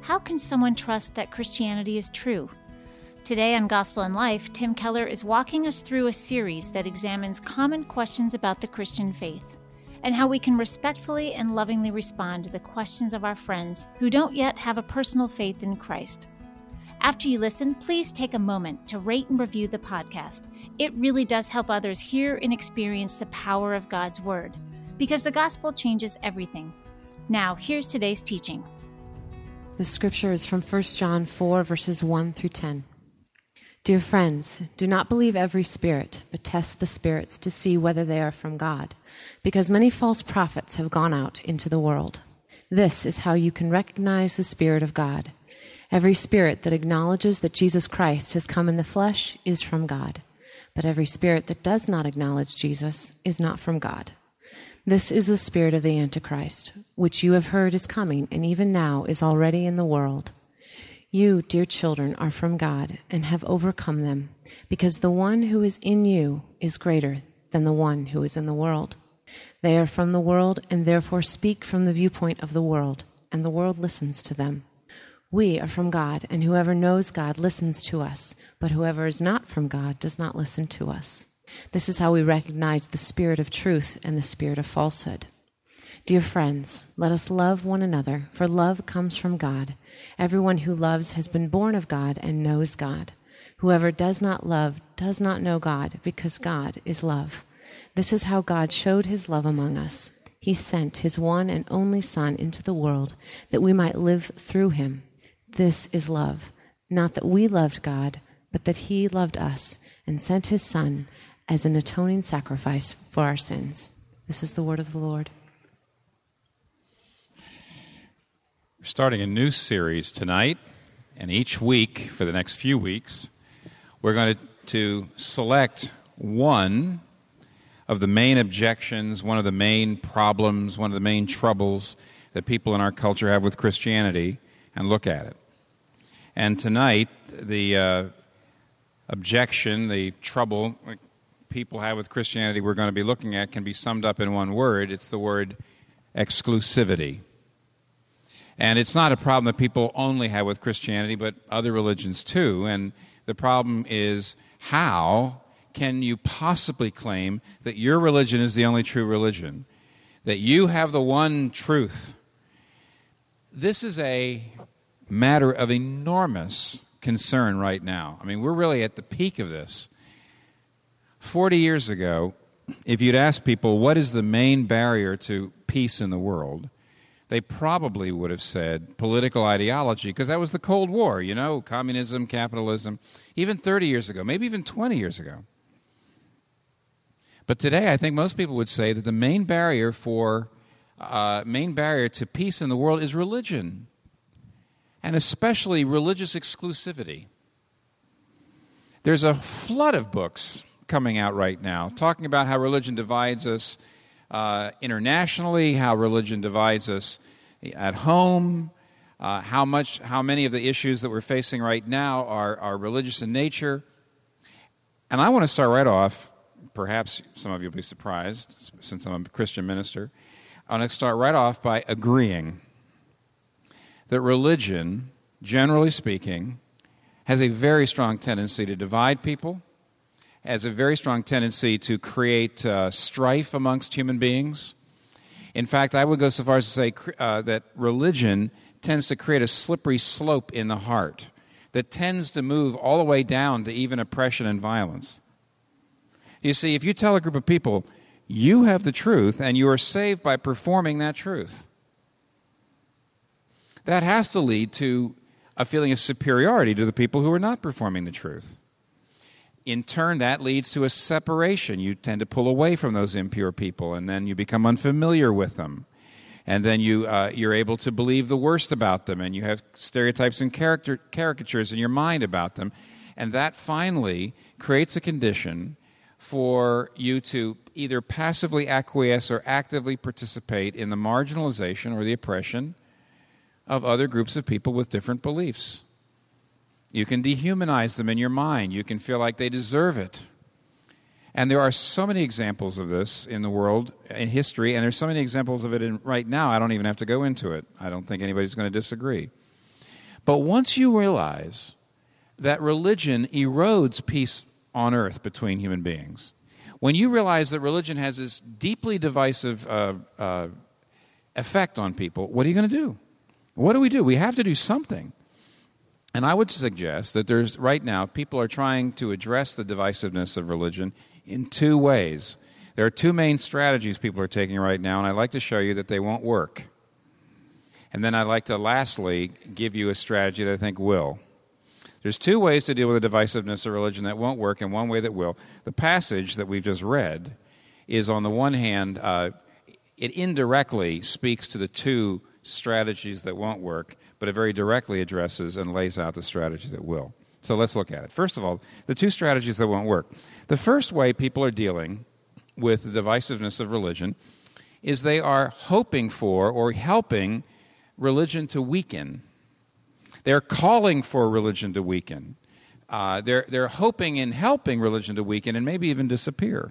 how can someone trust that Christianity is true? Today on Gospel in Life, Tim Keller is walking us through a series that examines common questions about the Christian faith and how we can respectfully and lovingly respond to the questions of our friends who don't yet have a personal faith in Christ. After you listen, please take a moment to rate and review the podcast. It really does help others hear and experience the power of God's Word, because the gospel changes everything. Now, here's today's teaching. The scripture is from 1 John 4, verses 1 through 10. Dear friends, do not believe every spirit, but test the spirits to see whether they are from God, because many false prophets have gone out into the world. This is how you can recognize the Spirit of God. Every spirit that acknowledges that Jesus Christ has come in the flesh is from God, but every spirit that does not acknowledge Jesus is not from God. This is the spirit of the Antichrist, which you have heard is coming and even now is already in the world. You, dear children, are from God and have overcome them, because the one who is in you is greater than the one who is in the world. They are from the world and therefore speak from the viewpoint of the world, and the world listens to them. We are from God, and whoever knows God listens to us, but whoever is not from God does not listen to us. This is how we recognize the spirit of truth and the spirit of falsehood. Dear friends, let us love one another, for love comes from God. Everyone who loves has been born of God and knows God. Whoever does not love does not know God, because God is love. This is how God showed his love among us. He sent his one and only Son into the world, that we might live through him. This is love, not that we loved God, but that he loved us and sent his Son as an atoning sacrifice for our sins. This is the word of the Lord. We're starting a new series tonight, and each week for the next few weeks, we're going to select one of the main objections, one of the main problems, one of the main troubles that people in our culture have with Christianity, and look at it. And tonight, the objection, the trouble people have with Christianity we're going to be looking at can be summed up in one word. It's the word exclusivity. And it's not a problem that people only have with Christianity, but other religions too. And the problem is, how can you possibly claim that your religion is the only true religion, that you have the one truth? This is a matter of enormous concern right now. I mean, we're really at the peak of this. 40 years ago, if you'd asked people what is the main barrier to peace in the world, they probably would have said political ideology, because that was the Cold War, you know, communism, capitalism, even 30 years ago, maybe even 20 years ago. But today, I think most people would say that the main barrier to peace in the world is religion, and especially religious exclusivity. There's a flood of books coming out right now talking about how religion divides us internationally, how religion divides us at home, how many of the issues that we're facing right now are religious in nature. And I want to start right off. Perhaps some of you will be surprised, since I'm a Christian minister. I want to start right off by agreeing that religion, generally speaking, has a very strong tendency to divide people, has a very strong tendency to create strife amongst human beings. In fact, I would go so far as to say that religion tends to create a slippery slope in the heart that tends to move all the way down to even oppression and violence. You see, if you tell a group of people, you have the truth and you are saved by performing that truth, that has to lead to a feeling of superiority to the people who are not performing the truth. In turn, that leads to a separation. You tend to pull away from those impure people, and then you become unfamiliar with them. And then you're able to believe the worst about them, and you have stereotypes and caricatures in your mind about them. And that finally creates a condition for you to either passively acquiesce or actively participate in the marginalization or the oppression of other groups of people with different beliefs. You can dehumanize them in your mind. You can feel like they deserve it. And there are so many examples of this in the world, in history, and there's so many examples of it right now, I don't even have to go into it. I don't think anybody's going to disagree. But once you realize that religion erodes peace on earth between human beings, when you realize that religion has this deeply divisive effect on people, what are you going to do? What do? We have to do something. And I would suggest that right now, people are trying to address the divisiveness of religion in two ways. There are two main strategies people are taking right now, and I'd like to show you that they won't work. And then I'd like to lastly give you a strategy that I think will. There's two ways to deal with the divisiveness of religion that won't work and one way that will. The passage that we've just read is, on the one hand, it indirectly speaks to the two strategies that won't work, but it very directly addresses and lays out the strategies that will. So let's look at it. First of all, the two strategies that won't work. The first way people are dealing with the divisiveness of religion is they are hoping for or helping religion to weaken. They're calling for religion to weaken. They're hoping and helping religion to weaken and maybe even disappear.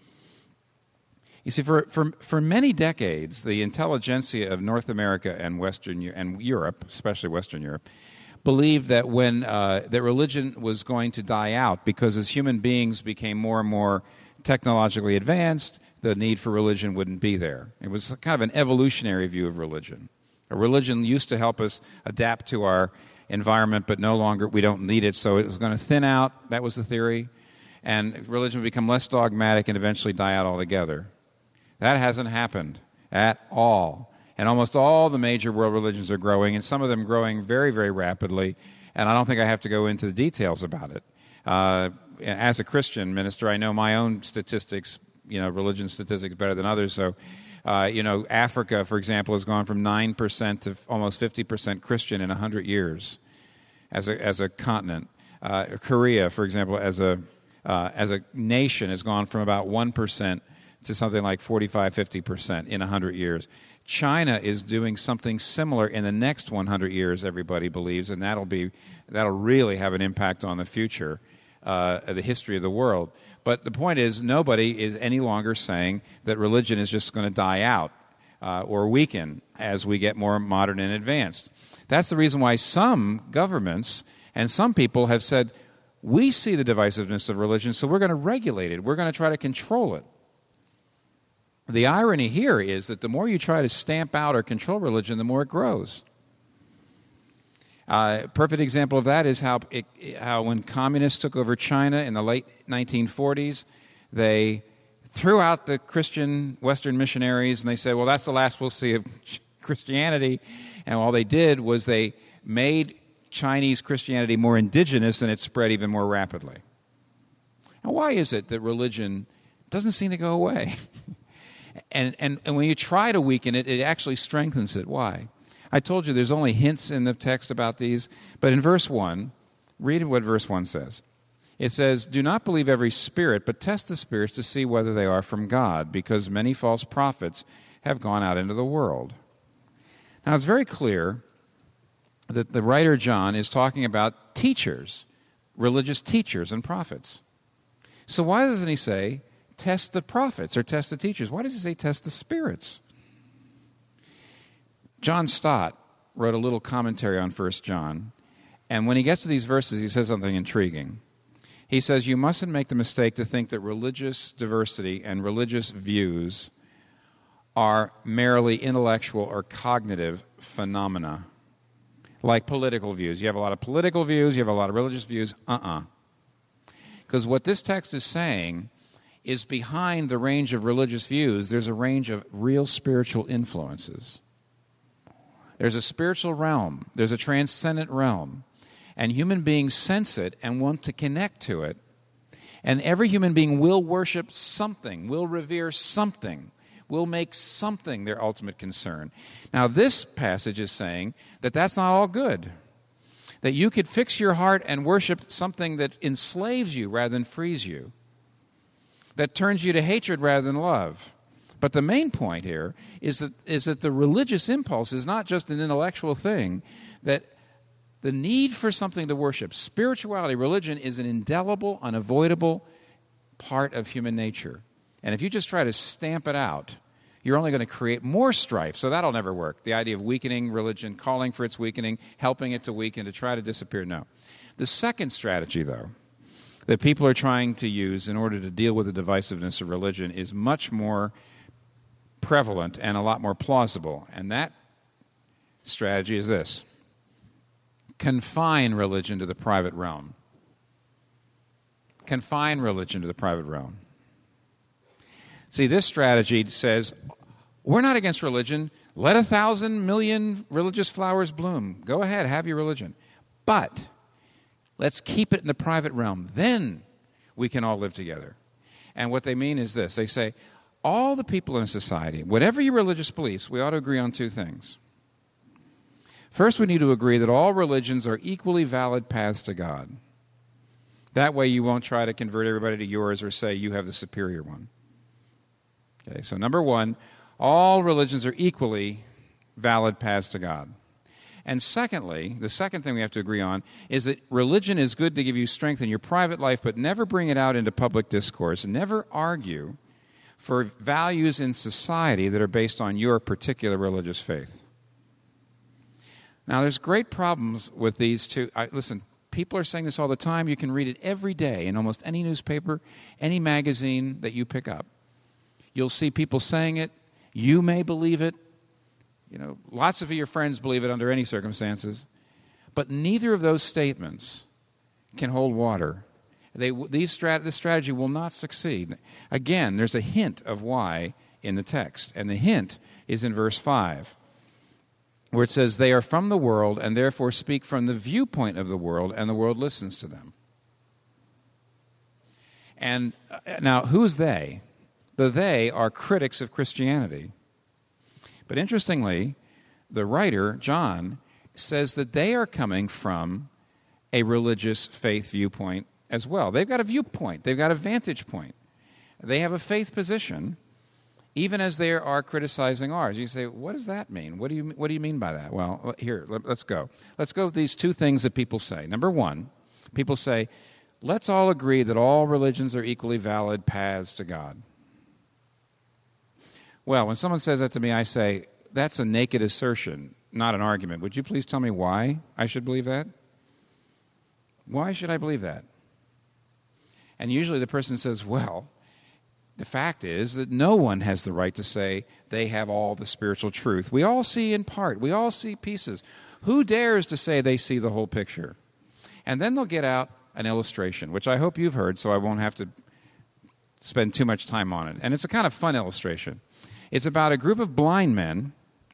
You see, for many decades, the intelligentsia of North America and and Europe, especially Western Europe, believed that that religion was going to die out because as human beings became more and more technologically advanced, the need for religion wouldn't be there. It was kind of an evolutionary view of religion. A religion used to help us adapt to our environment, but no longer, we don't need it, so it was going to thin out. That was the theory. And religion would become less dogmatic and eventually die out altogether. That hasn't happened at all. And almost all the major world religions are growing, and some of them growing very, very rapidly, and I don't think I have to go into the details about it. As a Christian minister, I know my own statistics, religion statistics better than others, so Africa, for example, has gone from 9% to almost 50% Christian in 100 years as a continent. Korea, for example, as a nation, has gone from about 1% to something like 45, 50% in 100 years. China is doing something similar in the next 100 years, everybody believes, and that'll really have an impact on the future, the history of the world. But the point is, nobody is any longer saying that religion is just going to die out or weaken as we get more modern and advanced. That's the reason why some governments and some people have said, we see the divisiveness of religion, so we're going to regulate it. We're going to try to control it. The irony here is that the more you try to stamp out or control religion, the more it grows. A perfect example of that is how when communists took over China in the late 1940s, they threw out the Christian Western missionaries, and they said, well, that's the last we'll see of Christianity. And all they did was they made Chinese Christianity more indigenous, and it spread even more rapidly. Now, why is it that religion doesn't seem to go away? And when you try to weaken it, it actually strengthens it. Why? I told you there's only hints in the text about these, but in verse 1, read what verse 1 says. It says, do not believe every spirit, but test the spirits to see whether they are from God, because many false prophets have gone out into the world. Now, it's very clear that the writer John is talking about teachers, religious teachers and prophets. So why doesn't he say, test the prophets or test the teachers? Why does he say test the spirits? John Stott wrote a little commentary on 1 John, and when he gets to these verses, he says something intriguing. He says, you mustn't make the mistake to think that religious diversity and religious views are merely intellectual or cognitive phenomena, like political views. You have a lot of political views, you have a lot of religious views. Because what this text is saying is behind the range of religious views, there's a range of real spiritual influences. There's a spiritual realm. There's a transcendent realm. And human beings sense it and want to connect to it. And every human being will worship something, will revere something, will make something their ultimate concern. Now, this passage is saying that that's not all good. That you could fix your heart and worship something that enslaves you rather than frees you. That turns you to hatred rather than love. But the main point here is that the religious impulse is not just an intellectual thing, that the need for something to worship, spirituality, religion, is an indelible, unavoidable part of human nature. And if you just try to stamp it out, you're only going to create more strife. So that'll never work. The idea of weakening religion, calling for its weakening, helping it to weaken, to try to disappear, no. The second strategy, though, that people are trying to use in order to deal with the divisiveness of religion is much more prevalent and a lot more plausible. And that strategy is this: confine religion to the private realm. Confine religion to the private realm. See, this strategy says, we're not against religion. Let 1,000 million religious flowers bloom. Go ahead, have your religion. But let's keep it in the private realm. Then we can all live together. And what they mean is this. They say, all the people in a society, whatever your religious beliefs, we ought to agree on two things. First, we need to agree that all religions are equally valid paths to God. That way you won't try to convert everybody to yours or say you have the superior one. Okay, so number one, all religions are equally valid paths to God. And secondly, the second thing we have to agree on is that religion is good to give you strength in your private life, but never bring it out into public discourse, and never argue for values in society that are based on your particular religious faith. Now, there's great problems with these two. Listen, people are saying this all the time. You can read it every day in almost any newspaper, any magazine that you pick up. You'll see people saying it. You may believe it. You know, lots of your friends believe it under any circumstances. But neither of those statements can hold water. This strategy will not succeed. Again, there's a hint of why in the text. And the hint is in verse 5, where it says, they are from the world and therefore speak from the viewpoint of the world, and the world listens to them. And now, who's they? The they are critics of Christianity. But interestingly, the writer, John, says that they are coming from a religious faith viewpoint as well. They've got a viewpoint. They've got a vantage point. They have a faith position, even as they are criticizing ours. You say, what does that mean? What do you mean by that? Well, here, let's go. Let's go with these two things that people say. Number one, people say, let's all agree that all religions are equally valid paths to God. Well, when someone says that to me, I say, that's a naked assertion, not an argument. Would you please tell me why I should believe that? Why should I believe that? And usually the person says, well, the fact is that no one has the right to say they have all the spiritual truth. We all see in part. We all see pieces. Who dares to say they see the whole picture? And then they'll get out an illustration, which I hope you've heard, so I won't have to spend too much time on it. And it's a kind of fun illustration. It's about a group of blind men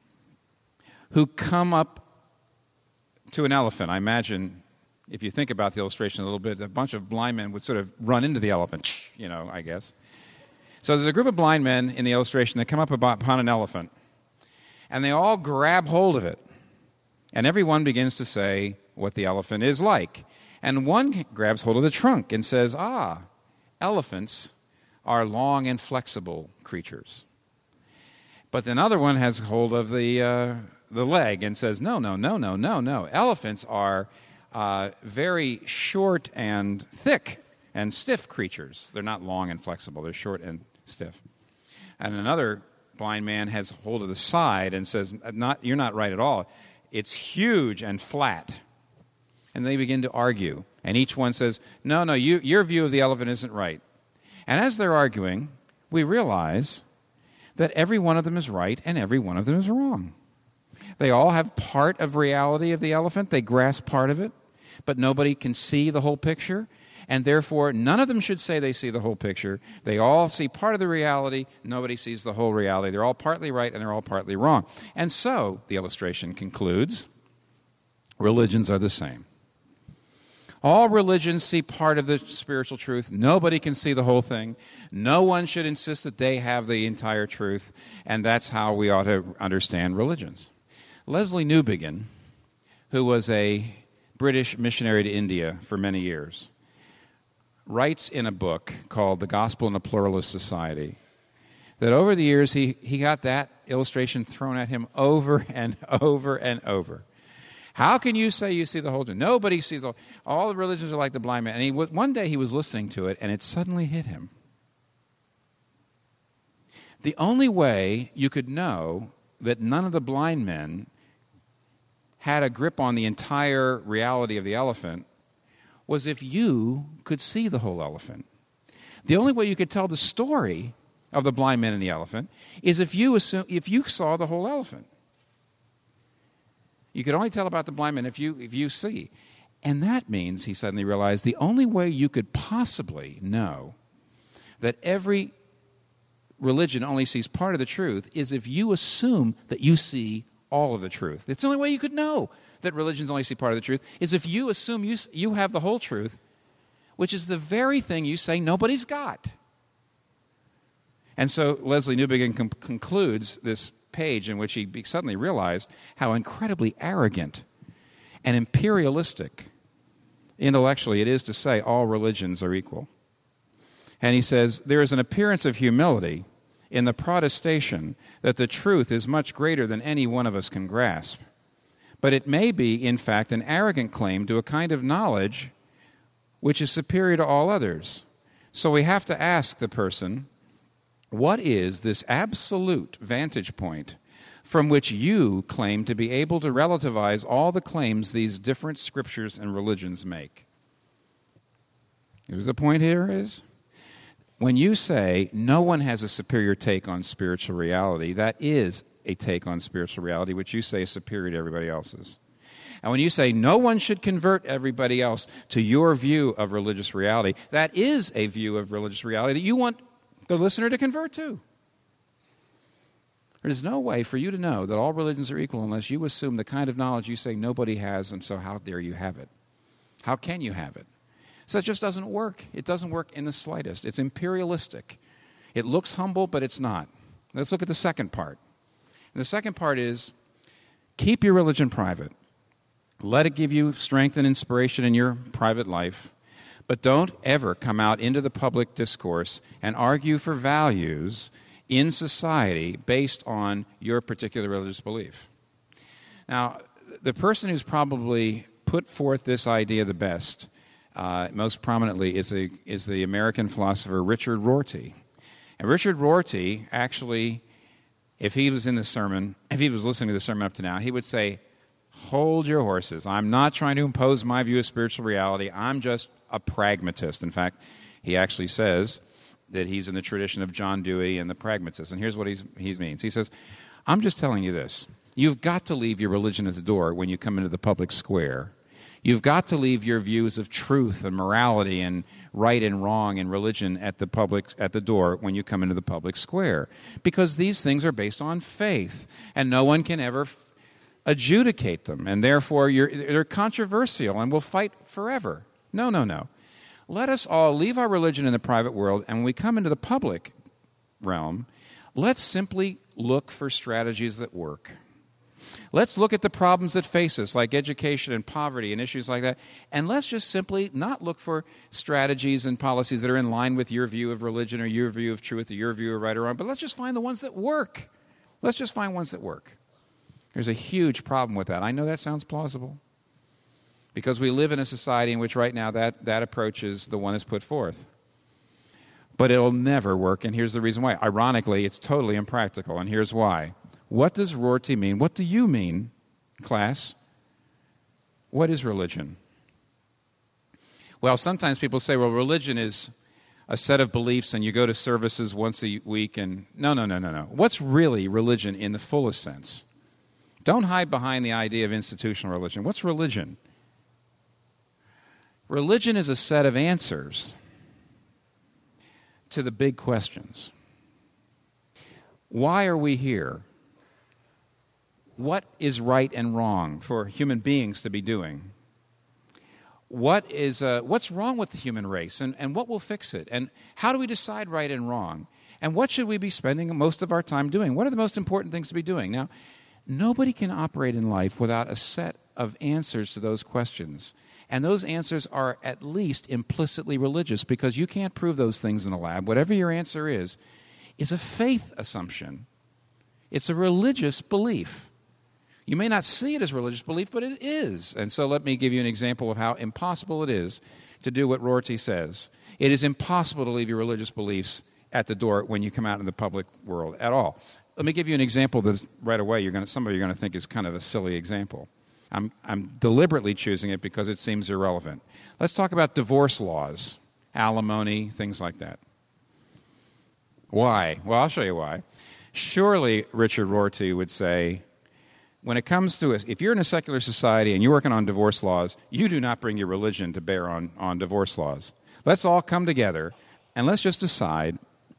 who come up to an elephant. I imagine, if you think about the illustration a little bit, a bunch of blind men would sort of run into the elephant, I guess. So there's a group of blind men in the illustration that come up upon an elephant, and they all grab hold of it. And everyone begins to say what the elephant is like. And one grabs hold of the trunk and says, elephants are long and flexible creatures. But another one has hold of the leg and says, no. Elephants are very short and thick and stiff creatures. They're not long and flexible. They're short and stiff. And another blind man has hold of the side and says, you're not right at all. It's huge and flat. And they begin to argue. And each one says, no, your view of the elephant isn't right. And as they're arguing, we realize that every one of them is right and every one of them is wrong. They all have part of reality of the elephant. They grasp part of it, but nobody can see the whole picture, and therefore none of them should say they see the whole picture. They all see part of the reality. Nobody sees the whole reality. They're all partly right and they're all partly wrong. And so, the illustration concludes, religions are the same. All religions see part of the spiritual truth. Nobody can see the whole thing. No one should insist that they have the entire truth, and that's how we ought to understand religions. Leslie Newbigin, who was a British missionary to India for many years, writes in a book called The Gospel in a Pluralist Society that over the years he got that illustration thrown at him over and over and over. How can you say you see the whole truth? Nobody sees the whole. All the religions are like the blind man. And one day he was listening to it, and it suddenly hit him. The only way you could know that none of the blind men had a grip on the entire reality of the elephant was if you could see the whole elephant. The only way you could tell the story of the blind man and the elephant is if you saw the whole elephant. You could only tell about the blind man if you see. And that means, he suddenly realized, the only way you could possibly know that every religion only sees part of the truth is if you assume that you see all of the truth. It's the only way you could know that religions only see part of the truth is if you assume you have the whole truth, which is the very thing you say nobody's got. And so Leslie Newbigin concludes this page in which he suddenly realized how incredibly arrogant and imperialistic intellectually it is to say all religions are equal. And he says, there is an appearance of humility in the protestation that the truth is much greater than any one of us can grasp. But it may be, in fact, an arrogant claim to a kind of knowledge which is superior to all others. So we have to ask the person, what is this absolute vantage point from which you claim to be able to relativize all the claims these different scriptures and religions make? Here's the point here is, when you say no one has a superior take on spiritual reality, that is a take on spiritual reality which you say is superior to everybody else's. And when you say no one should convert everybody else to your view of religious reality, that is a view of religious reality that you want the listener to convert to. There is no way for you to know that all religions are equal unless you assume the kind of knowledge you say nobody has, and so how dare you have it? How can you have it? So it just doesn't work. It doesn't work in the slightest. It's imperialistic. It looks humble, but it's not. Let's look at the second part. And the second part is, keep your religion private. Let it give you strength and inspiration in your private life, but don't ever come out into the public discourse and argue for values in society based on your particular religious belief. Now, the person who's probably put forth this idea the best, most prominently, is the American philosopher Richard Rorty. And Richard Rorty actually, if he was in the sermon, if he was listening to the sermon up to now, he would say, hold your horses. I'm not trying to impose my view of spiritual reality. I'm just a pragmatist. In fact, he actually says that he's in the tradition of John Dewey and the pragmatists. And here's what he means. He says, I'm just telling you this. You've got to leave your religion at the door when you come into the public square. You've got to leave your views of truth and morality and right and wrong and religion at the door when you come into the public square. Because these things are based on faith, and no one can ever adjudicate them, and therefore they're controversial and will fight forever. No. Let us all leave our religion in the private world, and when we come into the public realm, let's simply look for strategies that work. Let's look at the problems that face us, like education and poverty and issues like that, and let's just simply not look for strategies and policies that are in line with your view of religion or your view of truth or your view of right or wrong, but let's just find the ones that work. Let's just find ones that work. There's a huge problem with that. I know that sounds plausible because we live in a society in which right now that approach is the one that's put forth. But it'll never work, and here's the reason why. Ironically, it's totally impractical, and here's why. What does Rorty mean? What do you mean, class? What is religion? Well, sometimes people say, well, religion is a set of beliefs and you go to services once a week, and no. What's really religion in the fullest sense? Don't hide behind the idea of institutional religion. What's religion? Religion is a set of answers to the big questions. Why are we here? What is right and wrong for human beings to be doing? What's wrong with the human race, and what will fix it? And how do we decide right and wrong? And what should we be spending most of our time doing? What are the most important things to be doing? Now, nobody can operate in life without a set of answers to those questions. And those answers are at least implicitly religious, because you can't prove those things in a lab. Whatever your answer is a faith assumption. It's a religious belief. You may not see it as religious belief, but it is. And so let me give you an example of how impossible it is to do what Rorty says. It is impossible to leave your religious beliefs at the door when you come out in the public world at all. Let me give you an example that right away some of you are going to think is kind of a silly example. I'm deliberately choosing it because it seems irrelevant. Let's talk about divorce laws, alimony, things like that. Why? Well, I'll show you why. Surely Richard Rorty would say, when it comes to if you're in a secular society and you're working on divorce laws, you do not bring your religion to bear on divorce laws. Let's all come together and let's just decide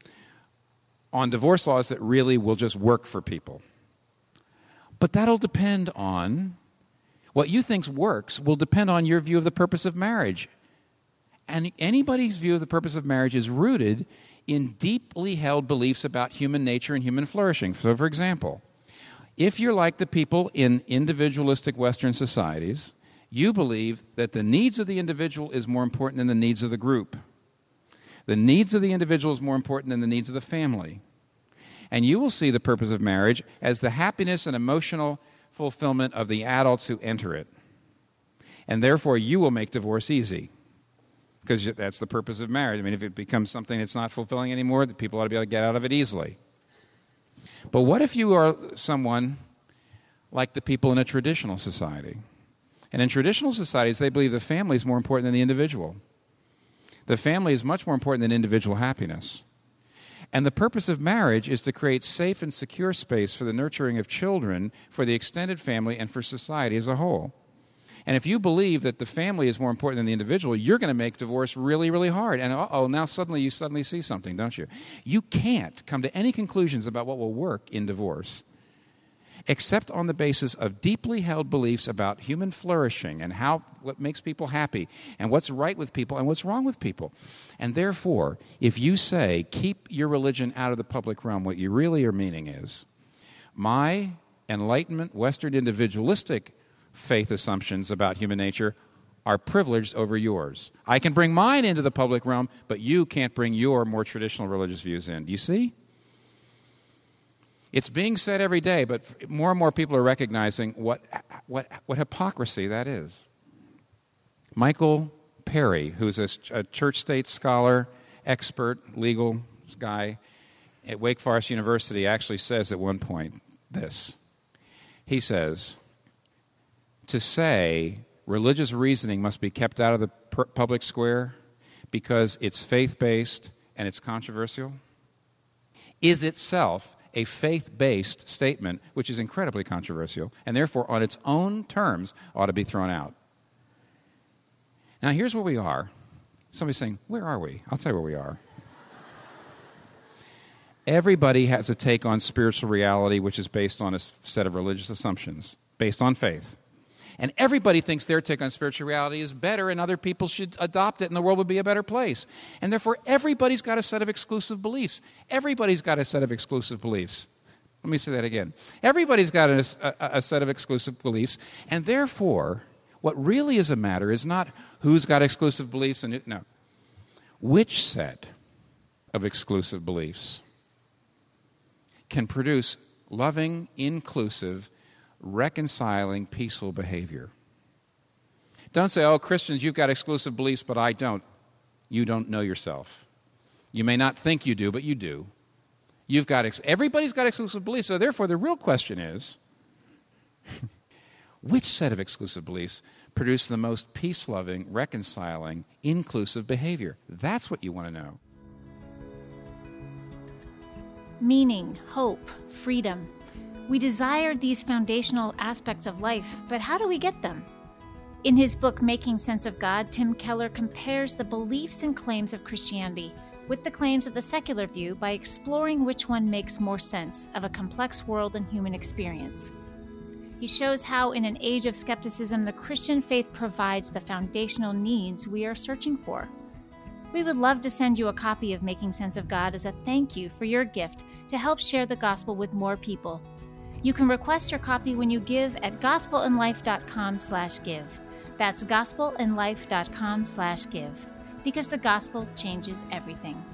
on divorce laws that really will just work for people. But that'll depend on what you think works will depend on your view of the purpose of marriage. And anybody's view of the purpose of marriage is rooted in deeply held beliefs about human nature and human flourishing. So, for example, if you're like the people in individualistic Western societies, you believe that the needs of the individual is more important than the needs of the group. The needs of the individual is more important than the needs of the family. And you will see the purpose of marriage as the happiness and emotional fulfillment of the adults who enter it. And therefore, you will make divorce easy because that's the purpose of marriage. I mean, if it becomes something that's not fulfilling anymore, the people ought to be able to get out of it easily. But what if you are someone like the people in a traditional society? And in traditional societies, they believe the family is more important than the individual. The family is much more important than individual happiness. And the purpose of marriage is to create safe and secure space for the nurturing of children, for the extended family, and for society as a whole. And if you believe that the family is more important than the individual, you're going to make divorce really, really hard. And now suddenly you see something, don't you? You can't come to any conclusions about what will work in divorce except on the basis of deeply held beliefs about human flourishing and what makes people happy and what's right with people and what's wrong with people. And therefore, if you say, keep your religion out of the public realm, what you really are meaning is, my Enlightenment, Western individualistic faith assumptions about human nature are privileged over yours. I can bring mine into the public realm, but you can't bring your more traditional religious views in. Do you see? It's being said every day, but more and more people are recognizing what hypocrisy that is. Michael Perry, who's a church-state scholar, expert, legal guy at Wake Forest University, actually says at one point this. He says, to say religious reasoning must be kept out of the public square because it's faith-based and it's controversial is itself a faith-based statement, which is incredibly controversial, and therefore, on its own terms, ought to be thrown out. Now, here's where we are. Somebody's saying, where are we? I'll tell you where we are. Everybody has a take on spiritual reality, which is based on a set of religious assumptions, based on faith. And everybody thinks their take on spiritual reality is better and other people should adopt it and the world would be a better place. And therefore, everybody's got a set of exclusive beliefs. Everybody's got a set of exclusive beliefs. Let me say that again. Everybody's got a set of exclusive beliefs. And therefore, what really is a matter is not who's got exclusive beliefs and no. Which set of exclusive beliefs can produce loving, inclusive, reconciling, peaceful behavior. Don't say, oh, Christians, you've got exclusive beliefs, but I don't. You don't know yourself. You may not think you do, but you do. Everybody's got exclusive beliefs, so therefore the real question is, which set of exclusive beliefs produce the most peace-loving, reconciling, inclusive behavior? That's what you want to know. Meaning, hope, freedom. We desire these foundational aspects of life, but how do we get them? In his book, Making Sense of God, Tim Keller compares the beliefs and claims of Christianity with the claims of the secular view by exploring which one makes more sense of a complex world and human experience. He shows how, in an age of skepticism, the Christian faith provides the foundational needs we are searching for. We would love to send you a copy of Making Sense of God as a thank you for your gift to help share the gospel with more people. You can request your copy when you give at gospelinlife.com/give. That's gospelinlife.com/give, because the gospel changes everything.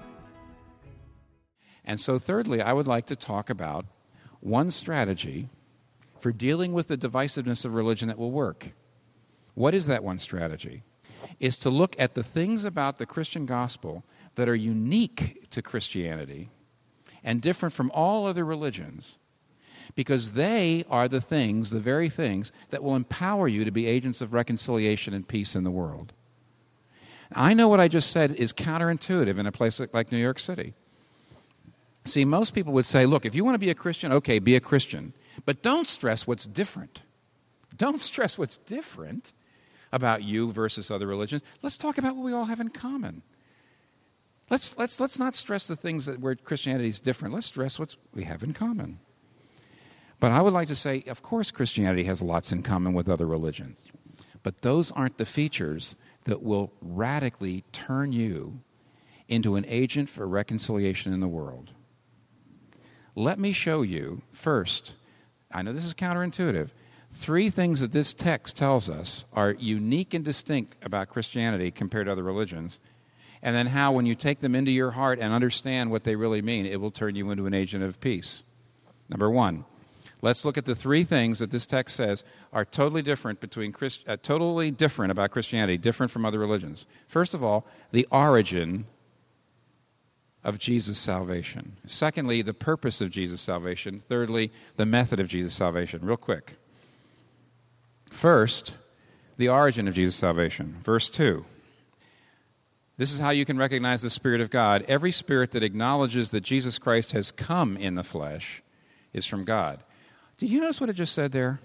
And so thirdly, I would like to talk about one strategy for dealing with the divisiveness of religion that will work. What is that one strategy? is to look at the things about the Christian gospel that are unique to Christianity and different from all other religions, because they are the things, the very things, that will empower you to be agents of reconciliation and peace in the world. I know what I just said is counterintuitive in a place like New York City. See, most people would say, look, if you want to be a Christian, okay, be a Christian. But don't stress what's different. Don't stress what's different about you versus other religions. Let's talk about what we all have in common. Let's not stress the things that where Christianity is different. Let's stress what we have in common. But I would like to say, of course, Christianity has lots in common with other religions. But those aren't the features that will radically turn you into an agent for reconciliation in the world. Let me show you first, I know this is counterintuitive, 3 things that this text tells us are unique and distinct about Christianity compared to other religions, and then how when you take them into your heart and understand what they really mean, it will turn you into an agent of peace. Number 1, let's look at the 3 things that this text says are totally different about Christianity, different from other religions. First of all, the origin of Jesus' salvation. Secondly, the purpose of Jesus' salvation. Thirdly, the method of Jesus' salvation. Real quick. First, the origin of Jesus' salvation. Verse 2. This is how you can recognize the Spirit of God. Every spirit that acknowledges that Jesus Christ has come in the flesh is from God. Did you notice what it just said there?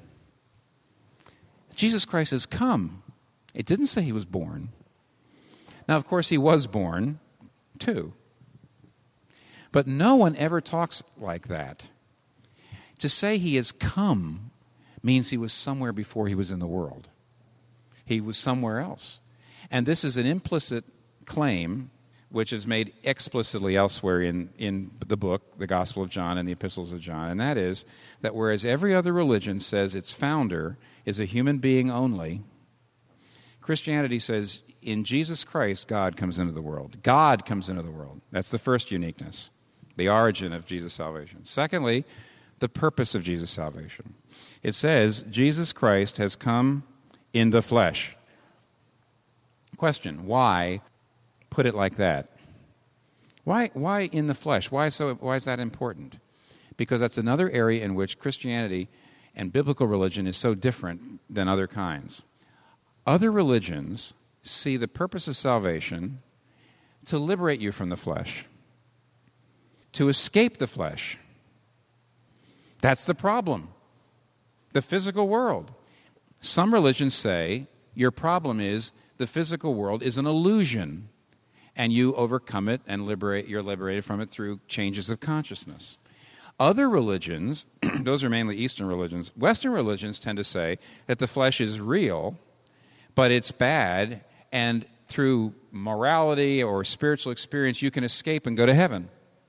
Jesus Christ has come. It didn't say he was born. Now, of course, he was born, too. But no one ever talks like that. To say he has come means he was somewhere before he was in the world. He was somewhere else. And this is an implicit claim, which is made explicitly elsewhere in the book, the Gospel of John and the Epistles of John, and that is that whereas every other religion says its founder is a human being only, Christianity says in Jesus Christ, God comes into the world. God comes into the world. That's the first uniqueness, the origin of Jesus' salvation. Secondly, the purpose of Jesus' salvation. It says, Jesus Christ has come in the flesh. Question, why put it like that? Why in the flesh? Why is that important? Because that's another area in which Christianity and biblical religion is so different than other kinds. Other religions see the purpose of salvation to liberate you from the flesh, to escape the flesh. That's the problem. The physical world. Some religions say your problem is the physical world is an illusion, and you overcome it and you're liberated from it through changes of consciousness. Other religions, those are mainly Eastern religions, Western religions tend to say that the flesh is real, but it's bad, and through morality or spiritual experience you can escape and go to heaven.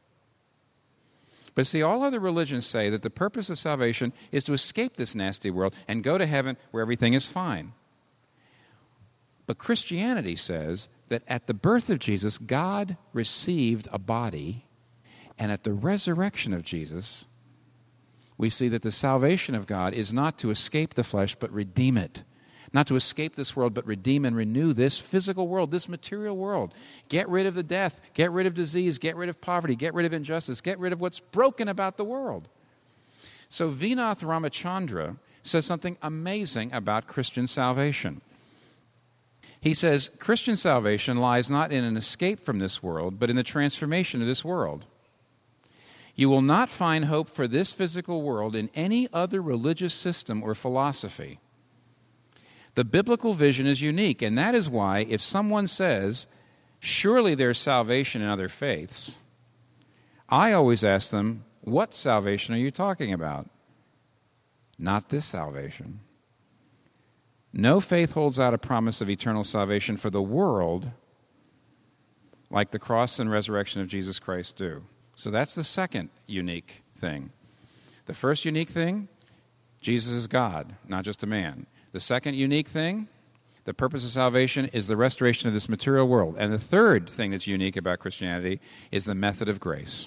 But see, all other religions say that the purpose of salvation is to escape this nasty world and go to heaven where everything is fine. But Christianity says that at the birth of Jesus, God received a body, and at the resurrection of Jesus, we see that the salvation of God is not to escape the flesh, but redeem it. Not to escape this world, but redeem and renew this physical world, this material world. Get rid of the death, get rid of disease, get rid of poverty, get rid of injustice, get rid of what's broken about the world. So Vinath Ramachandra says something amazing about Christian salvation. He says, Christian salvation lies not in an escape from this world, but in the transformation of this world. You will not find hope for this physical world in any other religious system or philosophy. The biblical vision is unique, and that is why if someone says, surely there's salvation in other faiths, I always ask them, what salvation are you talking about? Not this salvation. No faith holds out a promise of eternal salvation for the world like the cross and resurrection of Jesus Christ do. So that's the second unique thing. The first unique thing, Jesus is God, not just a man. The second unique thing, the purpose of salvation, is the restoration of this material world. And the third thing that's unique about Christianity is the method of grace.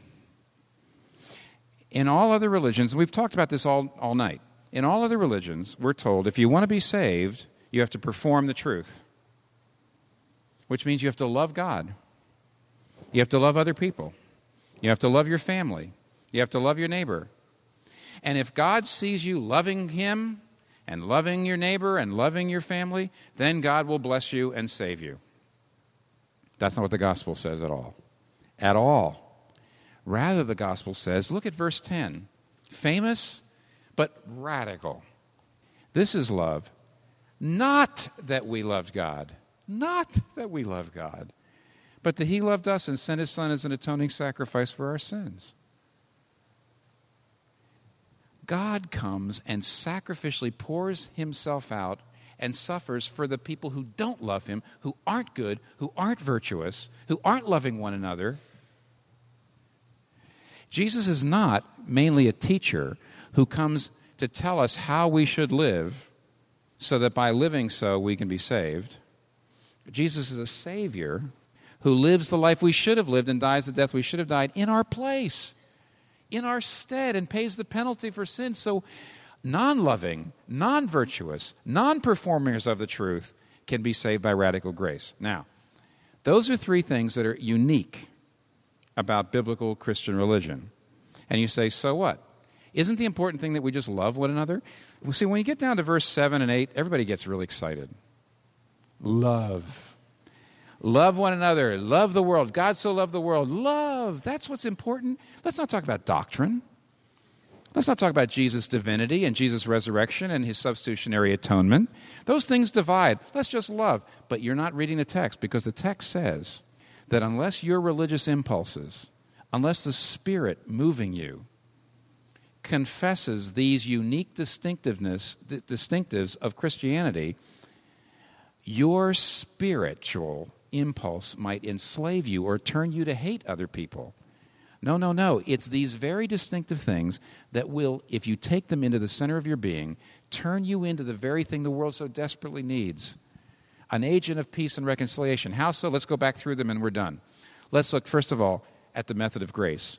In all other religions, we've talked about this all night. In all other religions, we're told if you want to be saved, you have to perform the truth. which means you have to love God. You have to love other people. You have to love your family. You have to love your neighbor. And if God sees you loving Him and loving your neighbor and loving your family, then God will bless you and save you. That's not what the gospel says at all. At all. Rather, the gospel says, look at verse 10. Famous, but radical. This is love. Not that we loved God. Not that we loved God. But that He loved us and sent His Son as an atoning sacrifice for our sins. God comes and sacrificially pours Himself out and suffers for the people who don't love Him, who aren't good, who aren't virtuous, who aren't loving one another. Jesus is not mainly a teacher who comes to tell us how we should live so that by living so we can be saved. Jesus is a Savior who lives the life we should have lived and dies the death we should have died in our place, in our stead, and pays the penalty for sin. So non-loving, non-virtuous, non-performers of the truth can be saved by radical grace. Now, those are three things that are unique about biblical Christian religion. And you say, so what? Isn't the important thing that we just love one another? Well, see, when you get down to verse 7 and 8, everybody gets really excited. Love. Love one another. Love the world. God so loved the world. Love. That's what's important. Let's not talk about doctrine. Let's not talk about Jesus' divinity and Jesus' resurrection and His substitutionary atonement. Those things divide. Let's just love. But you're not reading the text, because the text says that unless your religious impulses, unless the Spirit moving you confesses these unique distinctives of Christianity, your spiritual impulse might enslave you or turn you to hate other people. No. It's these very distinctive things that will, if you take them into the center of your being, turn you into the very thing the world so desperately needs. An agent of peace and reconciliation. How so? Let's go back through them and we're done. Let's look, first of all, at the method of grace.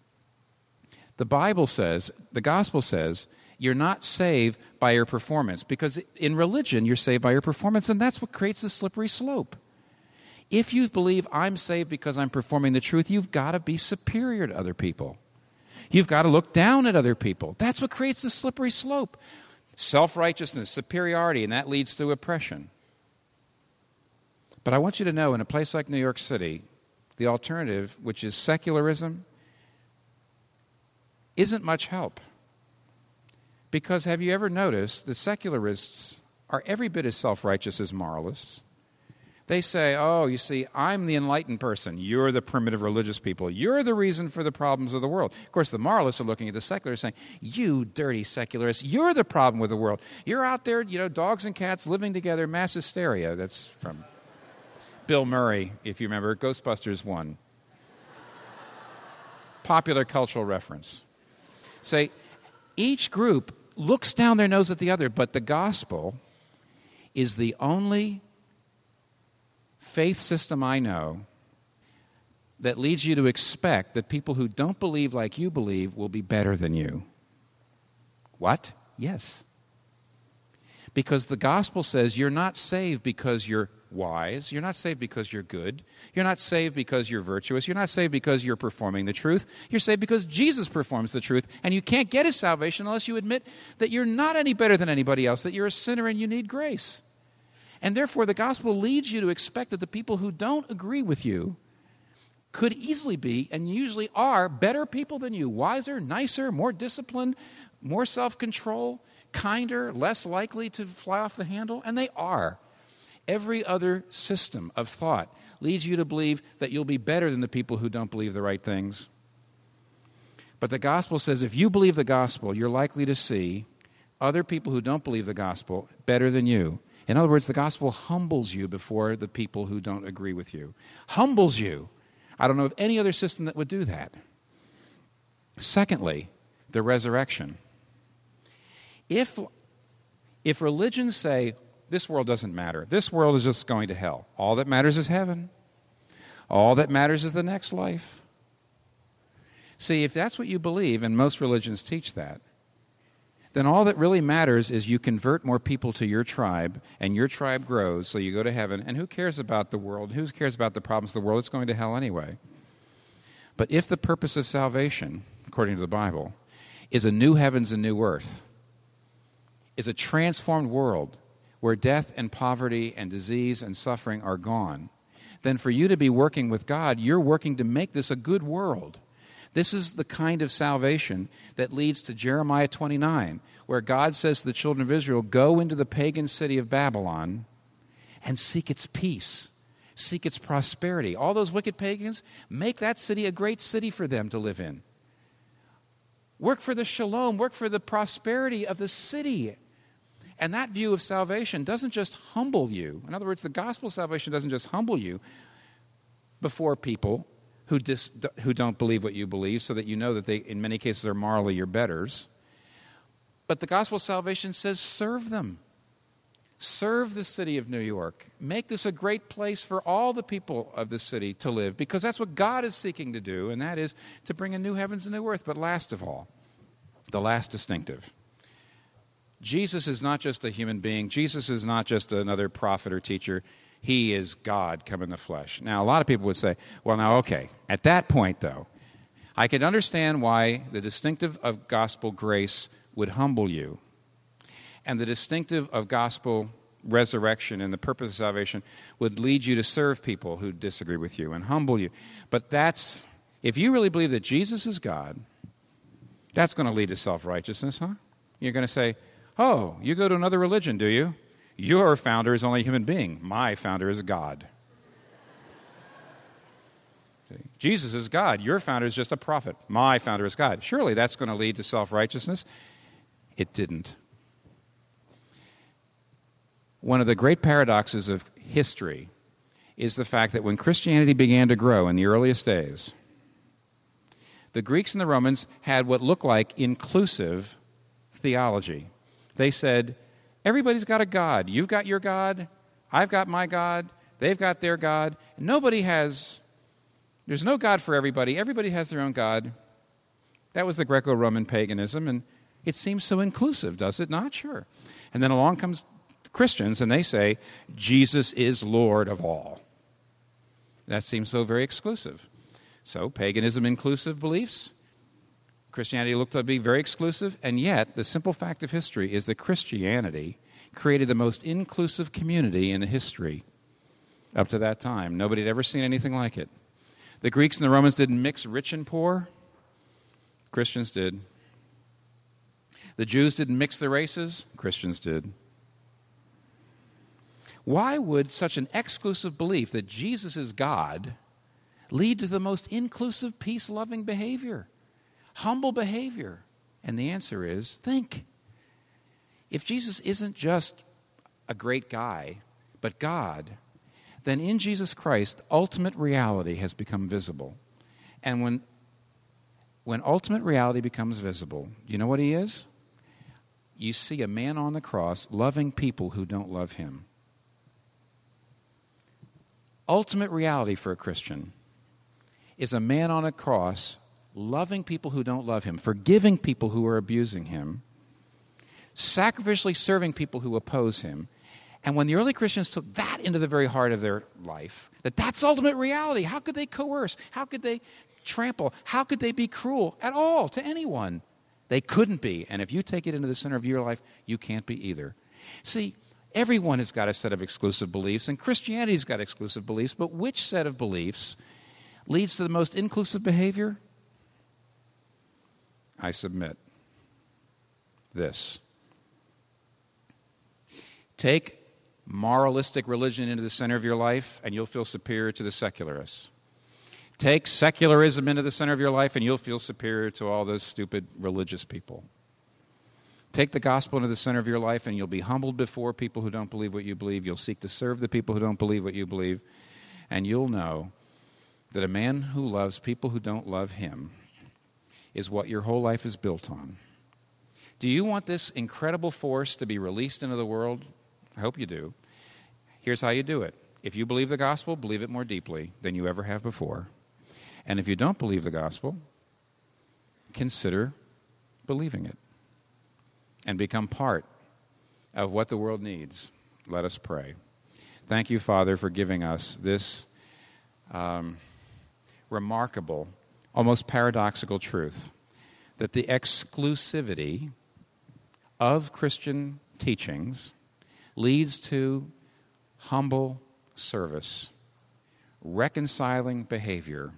The Bible says, the gospel says, you're not saved by your performance, because in religion you're saved by your performance, and that's what creates the slippery slope. If you believe I'm saved because I'm performing the truth, you've got to be superior to other people. You've got to look down at other people. That's what creates the slippery slope. Self-righteousness, superiority, and that leads to oppression. But I want you to know, in a place like New York City, the alternative, which is secularism, isn't much help. Because have you ever noticed the secularists are every bit as self-righteous as moralists? They say, oh, you see, I'm the enlightened person. You're the primitive religious people. You're the reason for the problems of the world. Of course, the moralists are looking at the secularists saying, you dirty secularists, you're the problem with the world. You're out there, dogs and cats living together, mass hysteria. That's from Bill Murray, if you remember, Ghostbusters 1. Popular cultural reference. Say, each group looks down their nose at the other, but the gospel is the only faith system I know that leads you to expect that people who don't believe like you believe will be better than you. What? Yes. Because the gospel says you're not saved because you're wise. You're not saved because you're good. You're not saved because you're virtuous. You're not saved because you're performing the truth. You're saved because Jesus performs the truth, and you can't get His salvation unless you admit that you're not any better than anybody else, that you're a sinner and you need grace. And therefore, the gospel leads you to expect that the people who don't agree with you could easily be, and usually are, better people than you, wiser, nicer, more disciplined, more self-control, kinder, less likely to fly off the handle, and they are. Every other system of thought leads you to believe that you'll be better than the people who don't believe the right things. But the gospel says if you believe the gospel, you're likely to see other people who don't believe the gospel better than you. In other words, the gospel humbles you before the people who don't agree with you. Humbles you. I don't know of any other system that would do that. Secondly, the resurrection. If religions say, this world doesn't matter, this world is just going to hell, all that matters is heaven, all that matters is the next life. See, if that's what you believe, and most religions teach that, then all that really matters is you convert more people to your tribe, and your tribe grows, so you go to heaven. And who cares about the world? Who cares about the problems of the world? It's going to hell anyway. But if the purpose of salvation, according to the Bible, is a new heavens and new earth, is a transformed world where death and poverty and disease and suffering are gone, then for you to be working with God, you're working to make this a good world. This is the kind of salvation that leads to Jeremiah 29, where God says to the children of Israel, go into the pagan city of Babylon and seek its peace, seek its prosperity. All those wicked pagans, make that city a great city for them to live in. Work for the shalom, work for the prosperity of the city. And that view of salvation doesn't just humble you. In other words, the gospel of salvation doesn't just humble you before people who don't believe what you believe, so that you know that they, in many cases, are morally your betters. But the gospel of salvation says, serve them. Serve the city of New York. Make this a great place for all the people of the city to live, because that's what God is seeking to do, and that is to bring a new heavens and new earth. But last of all, the last distinctive. Jesus is not just a human being. Jesus is not just another prophet or teacher. He is God come in the flesh. Now, a lot of people would say, well, now, okay, at that point, though, I could understand why the distinctive of gospel grace would humble you, and the distinctive of gospel resurrection and the purpose of salvation would lead you to serve people who disagree with you and humble you. But that's, if you really believe that Jesus is God, that's going to lead to self-righteousness, huh? You're going to say, oh, you go to another religion, do you? Your founder is only a human being. My founder is God. See? Jesus is God. Your founder is just a prophet. My founder is God. Surely that's going to lead to self-righteousness. It didn't. One of the great paradoxes of history is the fact that when Christianity began to grow in the earliest days, the Greeks and the Romans had what looked like inclusive theology. They said, everybody's got a God. You've got your God. I've got my God. They've got their God. There's no God for everybody. Everybody has their own God. That was the Greco-Roman paganism, and it seems so inclusive, does it not? Sure. And then along comes Christians, and they say, Jesus is Lord of all. That seems so very exclusive. So paganism, inclusive beliefs. Christianity looked to be very exclusive, and yet the simple fact of history is that Christianity created the most inclusive community in the history up to that time. Nobody had ever seen anything like it. The Greeks and the Romans didn't mix rich and poor. Christians did. The Jews didn't mix the races. Christians did. Why would such an exclusive belief that Jesus is God lead to the most inclusive, peace-loving behavior? Humble behavior. And the answer is, think. If Jesus isn't just a great guy, but God, then in Jesus Christ, ultimate reality has become visible. And when ultimate reality becomes visible, do you know what he is? You see a man on the cross loving people who don't love him. Ultimate reality for a Christian is a man on a cross loving people who don't love him, forgiving people who are abusing him, sacrificially serving people who oppose him. And when the early Christians took that into the very heart of their life, that's ultimate reality. How could they coerce? How could they trample? How could they be cruel at all to anyone? They couldn't be. And if you take it into the center of your life, you can't be either. See, everyone has got a set of exclusive beliefs, and Christianity's got exclusive beliefs, but which set of beliefs leads to the most inclusive behavior? I submit this. Take moralistic religion into the center of your life, and you'll feel superior to the secularists. Take secularism into the center of your life, and you'll feel superior to all those stupid religious people. Take the gospel into the center of your life, and you'll be humbled before people who don't believe what you believe. You'll seek to serve the people who don't believe what you believe, and you'll know that a man who loves people who don't love him is what your whole life is built on. Do you want this incredible force to be released into the world? I hope you do. Here's how you do it. If you believe the gospel, believe it more deeply than you ever have before. And if you don't believe the gospel, consider believing it. and become part of what the world needs. Let us pray. Thank you, Father, for giving us this remarkable, almost paradoxical truth that the exclusivity of Christian teachings leads to humble service, reconciling behavior,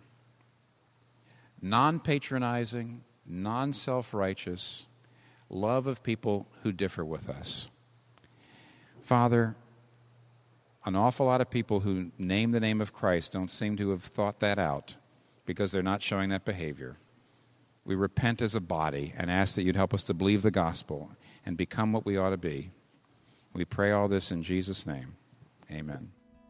non-patronizing, non-self-righteous love of people who differ with us. Father, an awful lot of people who name the name of Christ don't seem to have thought that out because they're not showing that behavior. We repent as a body and ask that you'd help us to believe the gospel and become what we ought to be. We pray all this in Jesus' name. Amen.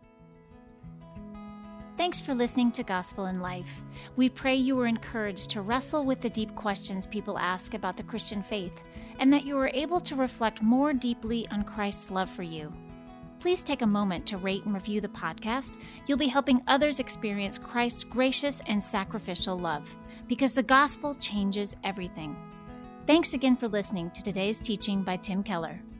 Thanks for listening to Gospel in Life. We pray you were encouraged to wrestle with the deep questions people ask about the Christian faith, and that you were able to reflect more deeply on Christ's love for you. Please take a moment to rate and review the podcast. You'll be helping others experience Christ's gracious and sacrificial love, because the gospel changes everything. Thanks again for listening to today's teaching by Tim Keller.